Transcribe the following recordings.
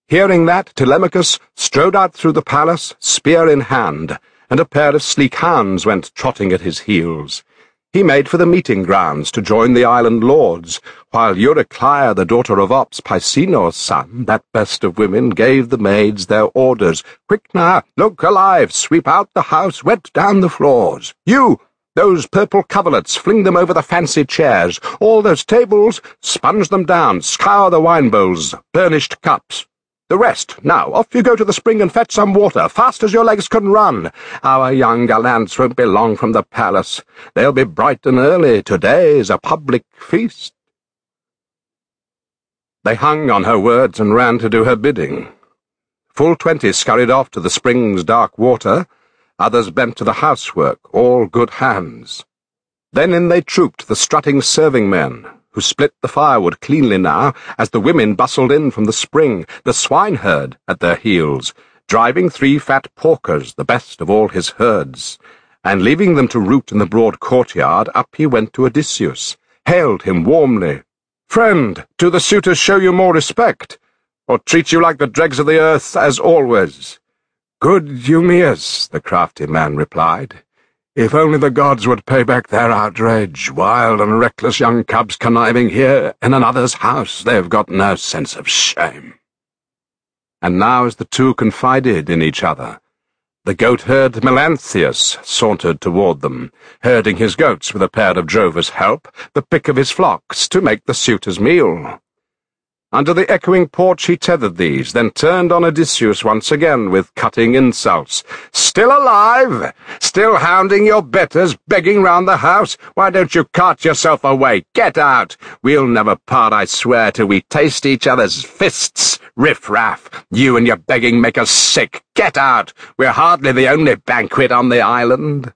Hearing that, Telemachus strode out through the palace, spear in hand, and a pair of sleek hounds went trotting at his heels. He made for the meeting grounds to join the island lords, while Eurycleia, the daughter of Ops, Picenor's son, that best of women, gave the maids their orders. "Quick now, look alive, sweep out the house, wet down the floors. You, those purple coverlets, fling them over the fancy chairs. All those tables, sponge them down, scour the wine bowls, burnished cups. The rest, now, off you go to the spring and fetch some water, fast as your legs can run. Our young gallants won't be long from the palace. They'll be bright and early. Today's a public feast." They hung on her words and ran to do her bidding. Full 20 scurried off to the spring's dark water, others bent to the housework, all good hands. Then in they trooped, the strutting serving men, who split the firewood cleanly now, as the women bustled in from the spring, the swineherd at their heels, driving 3 fat porkers, the best of all his herds. And leaving them to root in the broad courtyard, up he went to Odysseus, hailed him warmly. "Friend, do the suitors show you more respect, or treat you like the dregs of the earth as always?" "Good Eumaeus," the crafty man replied, "if only the gods would pay back their outrage, wild and reckless young cubs conniving here in another's house, they've got no sense of shame." And now as the two confided in each other, the goatherd Melanthius sauntered toward them, herding his goats with a pair of drovers' help, the pick of his flocks, to make the suitors' meal. Under the echoing porch he tethered these, then turned on Odysseus once again with cutting insults. "Still alive? Still hounding your betters, begging round the house? Why don't you cart yourself away? Get out! We'll never part, I swear, till we taste each other's fists. Riff-raff! You and your begging make us sick. Get out! We're hardly the only banquet on the island."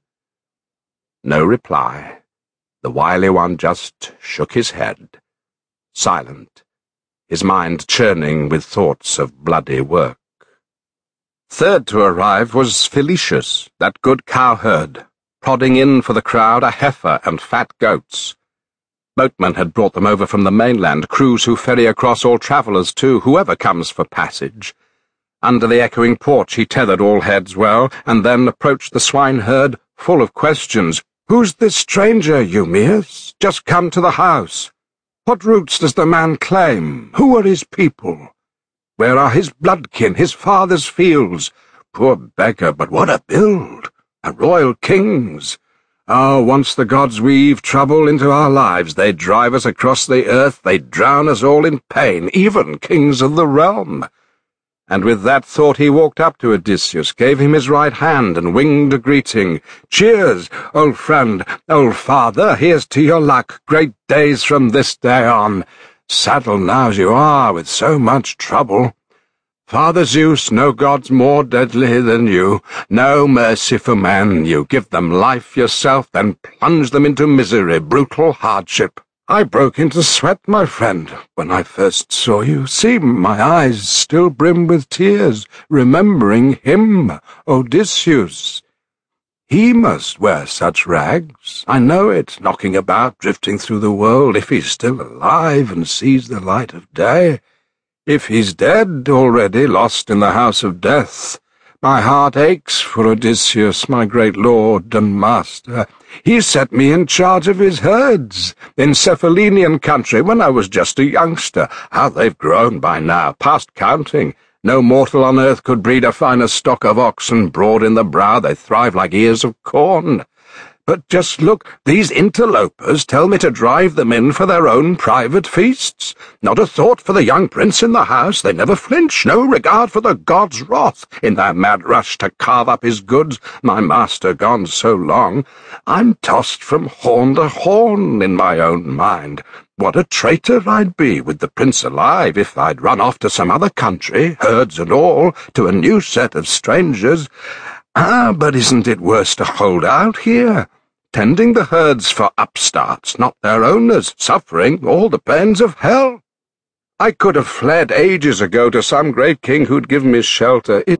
No reply. The wily one just shook his head, silent, his mind churning with thoughts of bloody work. Third to arrive was Felicius, that good cowherd, prodding in for the crowd a heifer and fat goats. Boatmen had brought them over from the mainland, crews who ferry across all travellers too, whoever comes for passage. Under the echoing porch he tethered all heads well, and then approached the swineherd, full of questions. "Who's this stranger, Eumaeus? Just come to the house? What roots does the man claim? Who are his people? Where are his bloodkin, his father's fields? Poor beggar, but what a build! A royal king's! Oh, once the gods weave trouble into our lives, they drive us across the earth, they drown us all in pain, even kings of the realm." And with that thought he walked up to Odysseus, gave him his right hand, and winged a greeting. "Cheers, old friend, old father, here's to your luck, great days from this day on. Saddled now as you are, with so much trouble. Father Zeus, no gods more deadly than you, no mercy for men. You give them life yourself, then plunge them into misery, brutal hardship. I broke into sweat, my friend, when I first saw you. See, my eyes still brim with tears, remembering him, Odysseus. He must wear such rags, I know it, knocking about, drifting through the world, if he's still alive and sees the light of day. If he's dead already, lost in the house of death, my heart aches for Odysseus, my great lord and master. He set me in charge of his herds in Cephalenian country when I was just a youngster. How they've grown by now, past counting. No mortal on earth could breed a finer stock of oxen, broad in the brow, they thrive like ears of corn. But just look, these interlopers tell me to drive them in for their own private feasts. Not a thought for the young prince in the house, they never flinch, no regard for the gods' wrath, in their mad rush to carve up his goods, my master gone so long. I'm tossed from horn to horn in my own mind. What a traitor I'd be with the prince alive if I'd run off to some other country, herds and all, to a new set of strangers. Ah, but isn't it worse to hold out here, tending the herds for upstarts, not their owners, suffering all the pains of hell? I could have fled ages ago to some great king who'd give me shelter.